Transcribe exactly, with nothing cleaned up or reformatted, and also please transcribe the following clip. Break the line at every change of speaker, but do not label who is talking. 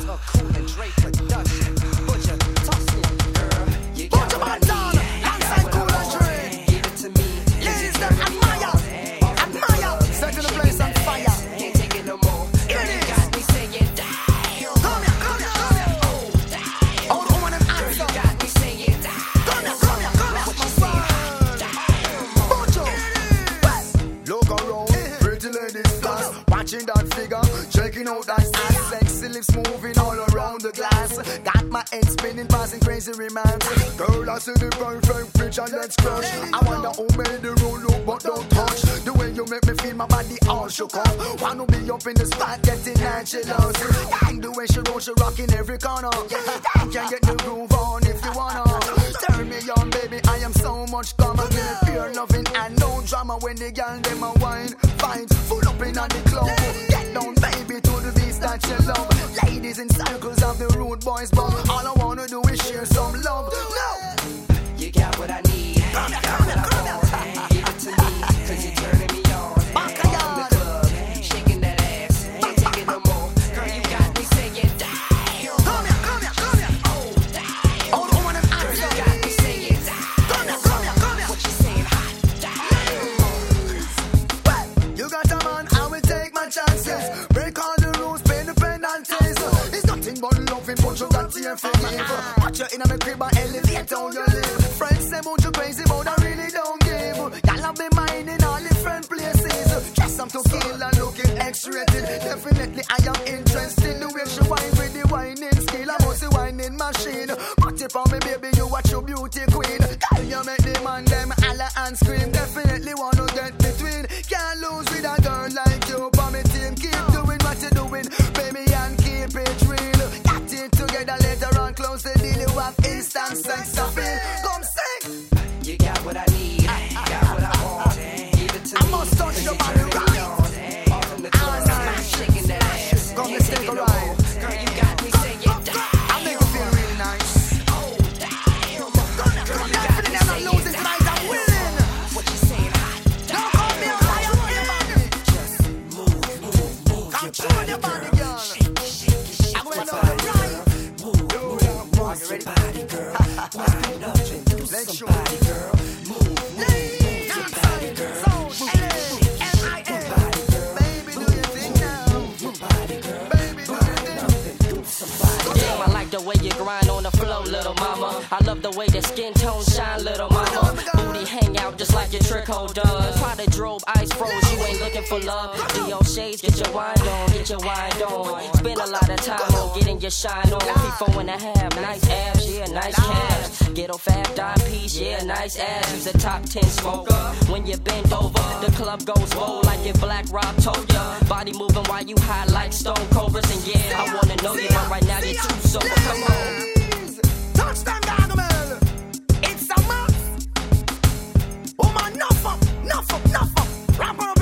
Oliver, Cool and Dre production. Butcher, toss it, girl. You got what I need.
Alongside Cool and Dre.
Give it to me.
Ladies that admire, admire. Setting the place on fire.
Can't take it no more. Girl, you got me saying, damn.
Come here, come here, come here.
Oh, damn.
All the women them
Girl,
answer.
you got me saying, damn.
Come here, come here, come here.
What you saying?
Bojo. Look around, pretty ladies dance, watching that figure, checking out that ass, sexy lips moving all around the glass. Got my head spinning, passing crazy romance. Girl, I see the perfect picture, let's crush. I wonder who made the rule, look but don't touch. The way you make me feel, my body all shook up. Wanna be up in the spot, getting natural. Like the way she rolls, she rocking every corner. You can get the groove on if you wanna. Turn me on, baby, I am so much calmer. Give me pure loving and no drama. When the girl them a wine, fine, full up in on the club. Get down, baby, to the beats that you love. Ladies in circles of the rude boys, but all I wanna do is share some love. No,
You got what I need.
come here, come here, come here.
Give it to me, cause you're turning me on.
Backyard.
On the club, shaking that ass. Can't take it no more. Girl, you got me saying, damn.
Come here, come here, come here.
Oh, damn.
All the women them
Girl, you
answer.
got me saying, damn.
Come here, come here, come here.
What you saying, hot?
Well, you got a man, I will take my chances. Break all the rules, pay the penalties. It's nothing but loving, but you got to forgive. Watch you in a crib and elevate how you live. Friends say about you crazy, but I really don't give. Y'all have been mine in all different places. Just some to kill and looking X-rated. Definitely I am interested in the way she wine with the whining skill. I must the whining machine. Put it for me, baby, you watch your beauty queen. Girl, you make the man them holler and scream. Definitely wanna get between. Can't lose with a girl like you. For me team, keep doing what you're doing, baby, and keep it real. Got it together later on, close the deal. You have instant sex appeal. Come sing.
You got what I need. Got what I want. Give it to
I
me.
must touch
cause
your
you
body
turning me
right.
on. Off in the club,
nice.
shaking that ass.
Come,
Can't
let's
take
take
it
a
no
ride.
more. Girl, you got me saying, damn.
I make you feel really nice.
Oh, damn. Girl, you got
Definitely
me
I'm not
saying,
losing
damn.
tonight, I'm winning.
What you saying, hot?
Don't call me a liar, baby.
Just move, move, move your
Control your
body,
body,
girl.
girl.
Shake it, shake it, shake
I'm
your
going to
body,
the
girl.
right.
Move, move, move your body, girl. Wind up and do
Let's show
somebody, girl. Move, move, move your body, girl. Move, shake, shake your body, girl.
Baby, do your thing now.
Move your body, girl.
Baby, do your
Wind
thing.
up and do somebody.
Damn, I like the way you grind on the flow, little mama. I love the way the skin tone shine, little mama. Booty hang out just like your trick hole does. Prada drove, ice froze, you ain't looking for love. Dio shades, get your wine on, get your wine on. Spend a lot of time on getting your shine on. P four and a half, nice abs, yeah, nice calves. Ghetto fab, dime piece, yeah, nice ass. You's a top ten smoker. When you bend over, the club goes low like if Black Rob told ya. Body moving while you high like Stone Cobras. And yeah, I wanna know you, but right now you're too sober. Come on.
Ladies, touchdown, Gargamel. It's a must. Woman, nuff up, nuff up, nuff up. Wrap her up